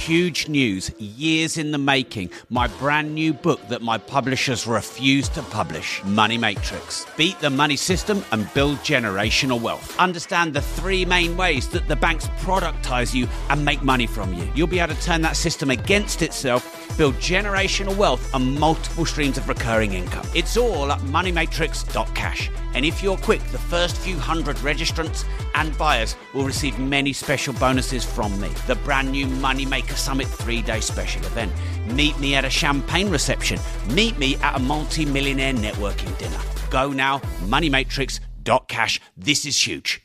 huge news, years in the making. My brand new book that my publishers refuse to publish, Money Matrix. Beat the money system and build generational wealth. Understand the three main ways that the banks productize you and make money from you. You'll be able to turn that system against itself, build generational wealth and multiple streams of recurring income. It's all at moneymatrix.cash. And if you're quick, the first few hundred registrants and buyers will receive many special bonuses from me. The brand new Moneymaker Summit 3-day special event. Meet me at a champagne reception. Meet me at a multi-millionaire networking dinner. Go now, moneymatrix.cash. This is huge.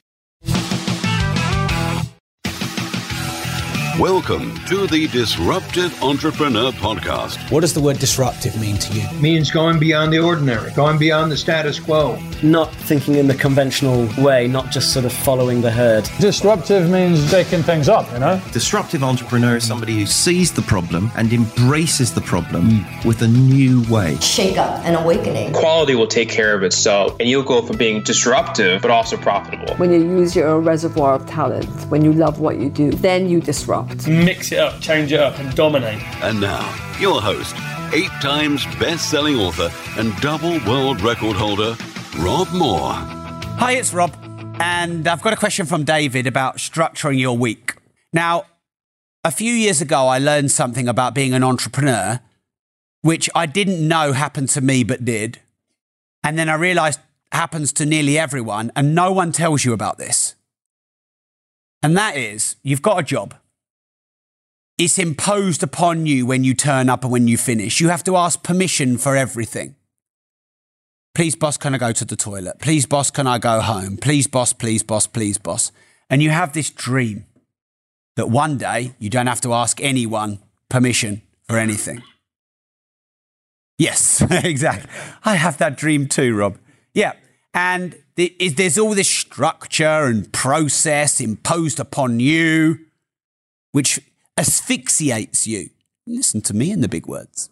Welcome to the Disruptive Entrepreneur Podcast. What does the word disruptive mean to you? It means going beyond the ordinary, going beyond the status quo. Not thinking in the conventional way, not just sort of following the herd. Disruptive means shaking things up, you know? Disruptive entrepreneur is somebody who sees the problem and embraces the problem with a new way. Shake up and awakening. Quality will take care of itself, and you'll go from being disruptive but also profitable. When you use your reservoir of talent, when you love what you do, then you disrupt. Mix it up, change it up, and dominate. And now, your host, 8 times best-selling author and double world record holder, Rob Moore. Hi, it's Rob, and I've got a question from David about structuring your week. Now, a few years ago, I learned something about being an entrepreneur, which I didn't know happened to me, but did. And then I realized happens to nearly everyone, and no one tells you about this. And that is, you've got a job. It's imposed upon you when you turn up and when you finish. You have to ask permission for everything. Please, boss, can I go to the toilet? Please, boss, can I go home? Please, boss, please, boss, please, boss. And you have this dream that one day you don't have to ask anyone permission for anything. Yes, exactly. I have that dream too, Rob. Yeah. And there's all this structure and process imposed upon you, which asphyxiates you. Listen to me in the big words.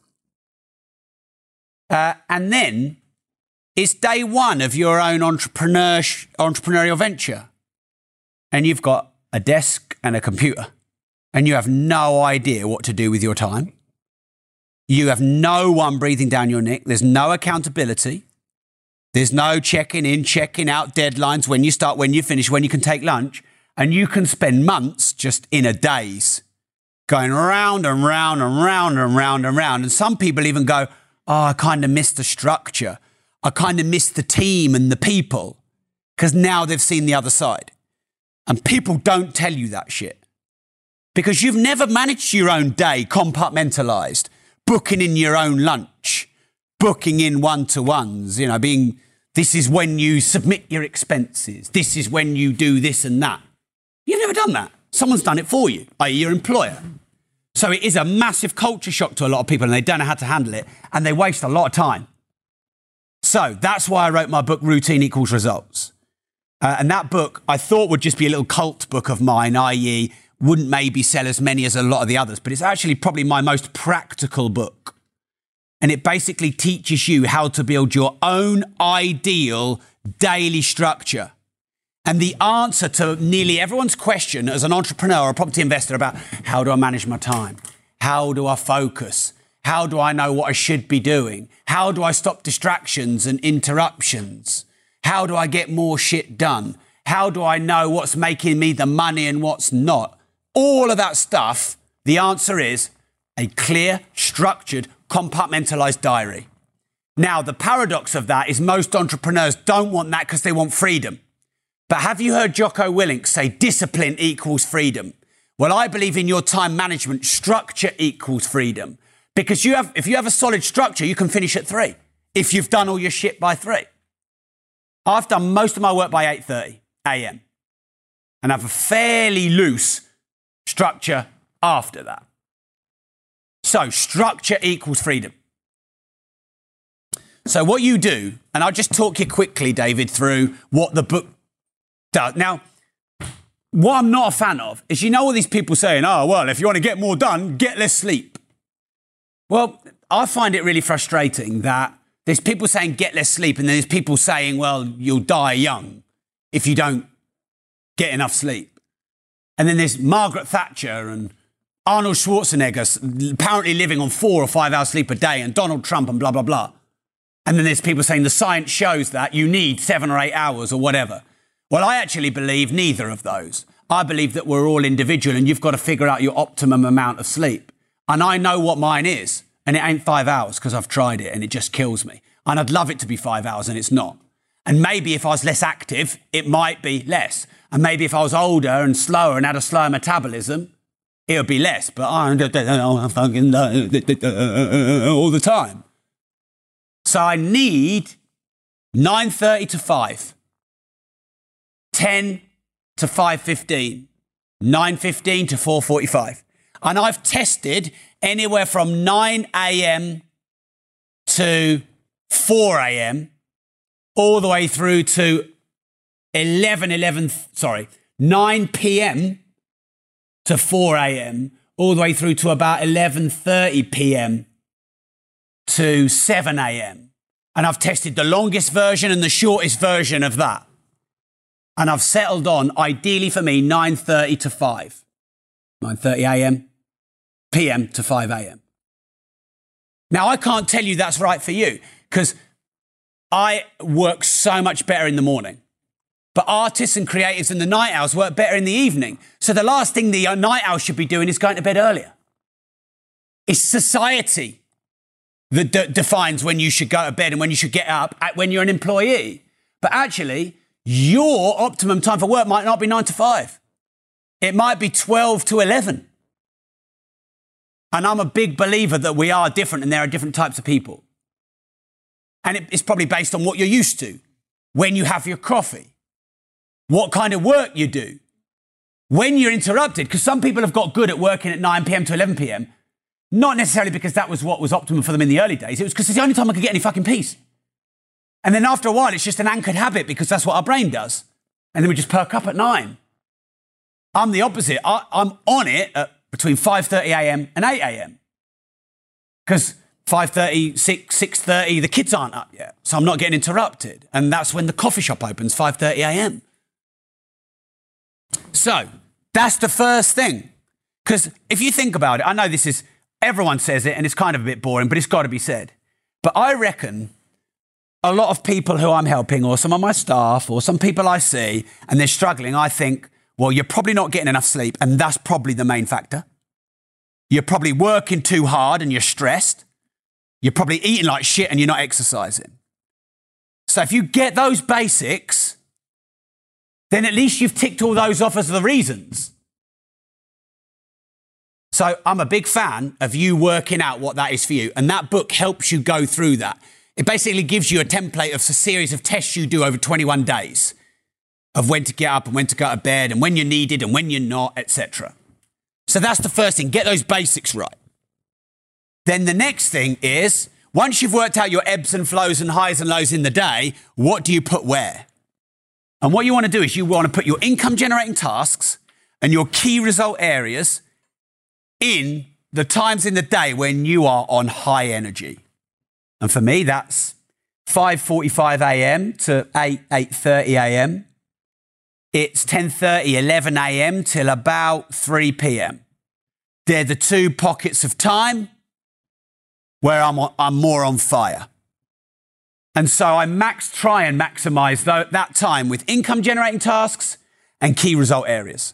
And then it's day one of your own entrepreneurial venture. And you've got a desk and a computer. And you have no idea what to do with your time. You have no one breathing down your neck. There's no accountability. There's no checking in, checking out, deadlines, when you start, when you finish, when you can take lunch. And you can spend months just in a daze going round and round and round and round and round. And some people even go, oh, I kind of miss the structure. I kind of miss the team and the people, because now they've seen the other side. And people don't tell you that shit because you've never managed your own day compartmentalized, booking in your own lunch, booking in one-to-ones, you know, this is when you submit your expenses. This is when you do this and that. You've never done that. Someone's done it for you, i.e. your employer. So it is a massive culture shock to a lot of people and they don't know how to handle it and they waste a lot of time. So that's why I wrote my book, Routine Equals Results. And that book I thought would just be a little cult book of mine, i.e. wouldn't maybe sell as many as a lot of the others, but it's actually probably my most practical book. And it basically teaches you how to build your own ideal daily structure. And the answer to nearly everyone's question as an entrepreneur or a property investor about how do I manage my time? How do I focus? How do I know what I should be doing? How do I stop distractions and interruptions? How do I get more shit done? How do I know what's making me the money and what's not? All of that stuff, the answer is a clear, structured, compartmentalized diary. Now, the paradox of that is most entrepreneurs don't want that because they want freedom. But have you heard Jocko Willink say discipline equals freedom? Well, I believe in your time management, structure equals freedom. Because if you have a solid structure, you can finish at 3. If you've done all your shit by 3. I've done most of my work by 8:30 a.m. and have a fairly loose structure after that. So structure equals freedom. So what you do, and I'll just talk you quickly, David, through what the book does. Now, what I'm not a fan of is, you know, all these people saying, oh, well, if you want to get more done, get less sleep. Well, I find it really frustrating that there's people saying get less sleep and then there's people saying, well, you'll die young if you don't get enough sleep. And then there's Margaret Thatcher and Arnold Schwarzenegger's apparently living on 4 or 5 hours sleep a day, and Donald Trump and blah, blah, blah. And then there's people saying the science shows that you need 7 or 8 hours or whatever. Well, I actually believe neither of those. I believe that we're all individual and you've got to figure out your optimum amount of sleep. And I know what mine is, and it ain't 5 hours because I've tried it and it just kills me. And I'd love it to be 5 hours and it's not. And maybe if I was less active, it might be less. And maybe if I was older and slower and had a slower metabolism, it would be less. But I fucking all the time. So I need 9:30 to 5, 10 to 5:15, 9:15 to 4:45. And I've tested anywhere from 9 a.m. to 4 a.m. all the way through to 9 p.m. to 4 a.m. all the way through to about 11:30 p.m. to 7 a.m. And I've tested the longest version and the shortest version of that. And I've settled on, ideally for me, 9:30 to 5. 9:30 a.m. p.m. to 5 a.m. Now, I can't tell you that's right for you because I work so much better in the morning. But artists and creatives in the night owls work better in the evening. So the last thing the night owl should be doing is going to bed earlier. It's society that defines when you should go to bed and when you should get up when you're an employee. But actually, your optimum time for work might not be 9 to 5. It might be 12 to 11. And I'm a big believer that we are different and there are different types of people. And it's probably based on what you're used to, when you have your coffee, what kind of work you do, when you're interrupted, because some people have got good at working at 9 p.m. to 11 p.m., not necessarily because that was what was optimum for them in the early days. It was because it's the only time I could get any fucking peace. And then after a while, it's just an anchored habit because that's what our brain does. And then we just perk up at 9. I'm the opposite. I'm on it at between 5:30 a.m. and 8 a.m. Because 5:30, 6:30, the kids aren't up yet. So I'm not getting interrupted. And that's when the coffee shop opens, 5:30 a.m. So that's the first thing. Because if you think about it, I know everyone says it and it's kind of a bit boring, but it's got to be said. But I reckon a lot of people who I'm helping or some of my staff or some people I see and they're struggling, I think, well, you're probably not getting enough sleep and that's probably the main factor. You're probably working too hard and you're stressed. You're probably eating like shit and you're not exercising. So if you get those basics, then at least you've ticked all those off as the reasons. So I'm a big fan of you working out what that is for you. And that book helps you go through that. It basically gives you a template of a series of tests you do over 21 days of when to get up and when to go to bed and when you're needed and when you're not, etc. So that's the first thing. Get those basics right. Then the next thing is, once you've worked out your ebbs and flows and highs and lows in the day, what do you put where? And what you want to do is you want to put your income generating tasks and your key result areas in the times in the day when you are on high energy. And for me, that's 5:45 a.m. to 8:30 a.m. It's 10:30, 11 a.m. till about 3 p.m. They're the two pockets of time where I'm more on fire. And so I try and maximize that time with income generating tasks and key result areas.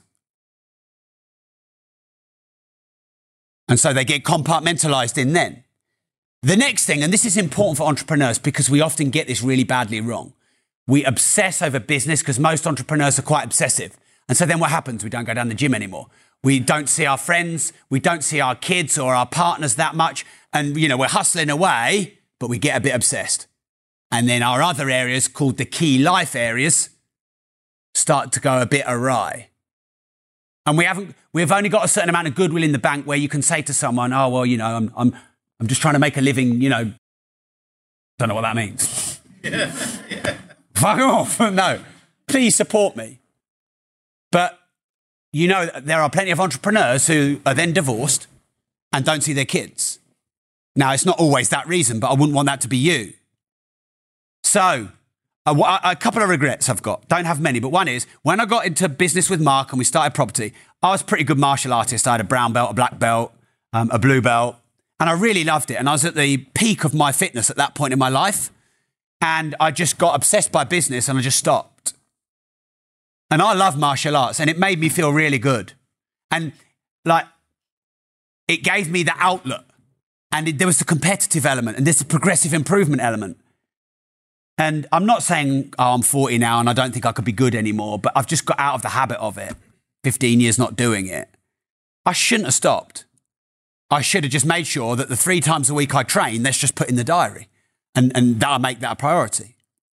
And so they get compartmentalized in then. The next thing, and this is important for entrepreneurs because we often get this really badly wrong. We obsess over business because most entrepreneurs are quite obsessive. And so then what happens? We don't go down the gym anymore. We don't see our friends. We don't see our kids or our partners that much. And, we're hustling away, but we get a bit obsessed. And then our other areas called the key life areas start to go a bit awry. And we've only got a certain amount of goodwill in the bank where you can say to someone, oh, well, I'm just trying to make a living, don't know what that means. Yeah. Fuck off. No, please support me. But, there are plenty of entrepreneurs who are then divorced and don't see their kids. Now, it's not always that reason, but I wouldn't want that to be you. So A couple of regrets I've got. Don't have many, but one is when I got into business with Mark and we started property, I was a pretty good martial artist. I had a brown belt, a black belt, a blue belt, and I really loved it. And I was at the peak of my fitness at that point in my life. And I just got obsessed by business and I just stopped. And I love martial arts and it made me feel really good. And like, it gave me the outlet. And there was the competitive element and there's the progressive improvement element. And I'm not saying, I'm 40 now and I don't think I could be good anymore, but I've just got out of the habit of it. 15 years not doing it. I shouldn't have stopped. I should have just made sure that the 3 times a week I train, let's just put in the diary. And that I make that a priority.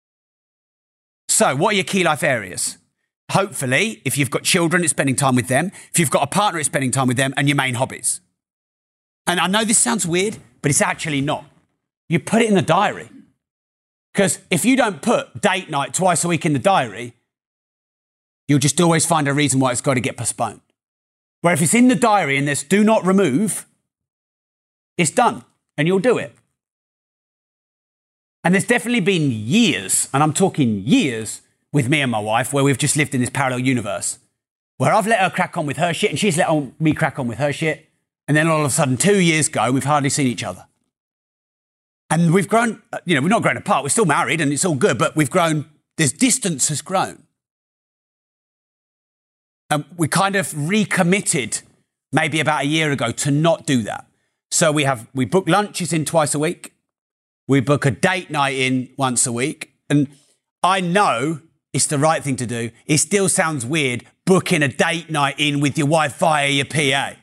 So what are your key life areas? Hopefully, if you've got children, it's spending time with them. If you've got a partner, it's spending time with them and your main hobbies. And I know this sounds weird, but it's actually not. You put it in the diary. Because if you don't put date night twice a week in the diary, you'll just always find a reason why it's got to get postponed. Where if it's in the diary and there's do not remove, it's done and you'll do it. And there's definitely been years, and I'm talking years, with me and my wife, where we've just lived in this parallel universe, where I've let her crack on with her shit and she's let me crack on with her shit. And then all of a sudden, 2 years go, we've hardly seen each other. And we've grown, we've not grown apart. We're still married and it's all good, but we've grown, this distance has grown. And we kind of recommitted maybe about a year ago to not do that. So we book lunches in twice a week. We book a date night in once a week. And I know it's the right thing to do. It still sounds weird booking a date night in with your wife via your PA.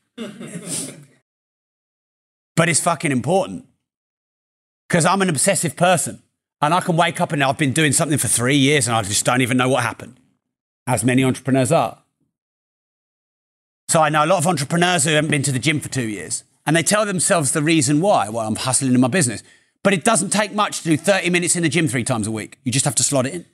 But it's fucking important. Because I'm an obsessive person. And I can wake up and I've been doing something for 3 years and I just don't even know what happened. As many entrepreneurs are. So I know a lot of entrepreneurs who haven't been to the gym for 2 years. And they tell themselves the reason why. Well, I'm hustling in my business. But it doesn't take much to do 30 minutes in the gym 3 times a week. You just have to slot it in.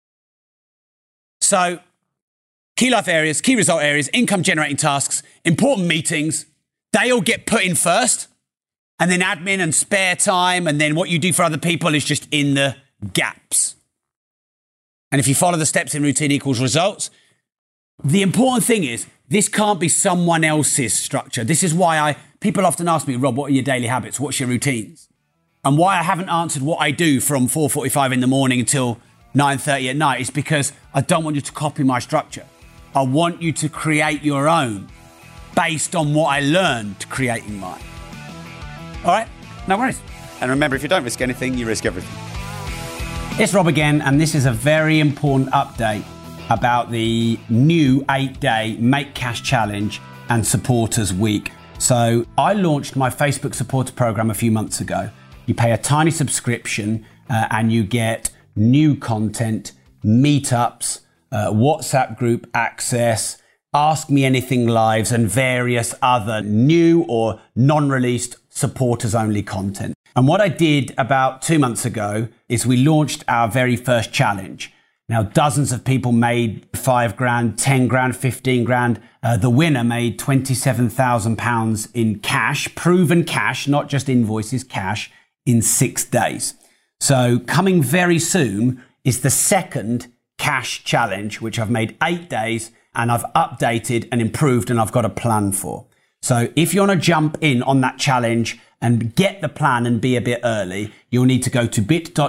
So, key life areas, key result areas, income generating tasks, important meetings, they all get put in first. And then admin and spare time. And then what you do for other people is just in the gaps. And if you follow the steps in routine equals results, the important thing is this can't be someone else's structure. This is why people often ask me, Rob, what are your daily habits? What's your routines? And why I haven't answered what I do from 4:45 in the morning until 9:30 at night is because I don't want you to copy my structure. I want you to create your own based on what I learned creating mine. All right? No worries. And remember, if you don't risk anything, you risk everything. It's Rob again, and this is a very important update about the new 8-day Make Cash Challenge and Supporters Week. So I launched my Facebook supporter program a few months ago. You pay a tiny subscription and you get new content, meetups, WhatsApp group access, Ask Me Anything lives and various other new or non-released supporters only content. And what I did about 2 months ago is we launched our very first challenge. Now, dozens of people made $5,000, $10,000, $15,000. The winner made £27,000 in cash, proven cash, not just invoices, cash, in 6 days. So coming very soon is the second cash challenge, which I've made 8 days and I've updated and improved and I've got a plan for. So if you want to jump in on that challenge and get the plan and be a bit early, you'll need to go to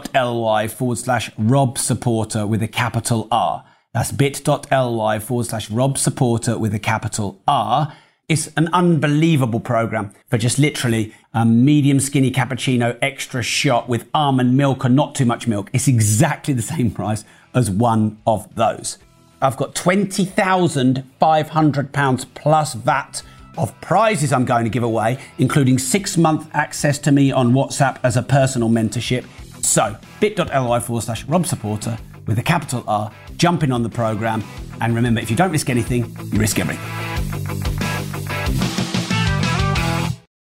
bit.ly/Rob Supporter with a capital R. That's bit.ly/Rob Supporter with a capital R. It's an unbelievable program for just literally a medium skinny cappuccino extra shot with almond milk and not too much milk. It's exactly the same price as one of those. I've got £20,500 plus VAT of prizes I'm going to give away, including 6-month access to me on WhatsApp as a personal mentorship. So bit.ly/Rob Supporter with a capital R, jump in on the program. And remember, if you don't risk anything, you risk everything.